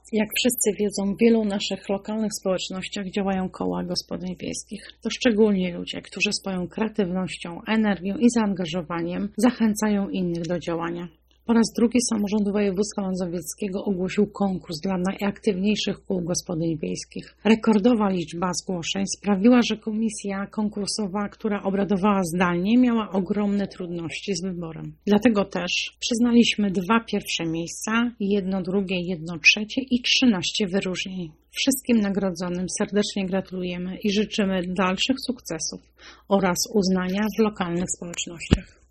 Jak wszyscy wiedzą, w wielu naszych lokalnych społecznościach działają koła gospodyń wiejskich. To szczególnie ludzie, którzy swoją kreatywnością, energią i zaangażowaniem zachęcają innych do działania. Po raz drugi Samorząd Województwa Mazowieckiego ogłosił konkurs dla najaktywniejszych kół gospodyń wiejskich. Rekordowa liczba zgłoszeń sprawiła, że komisja konkursowa, która obradowała zdalnie, miała ogromne trudności z wyborem. Dlatego też przyznaliśmy 2 pierwsze miejsca, 1 drugie, 1 trzecie i 13 wyróżnień. Wszystkim nagrodzonym serdecznie gratulujemy i życzymy dalszych sukcesów oraz uznania w lokalnych społecznościach.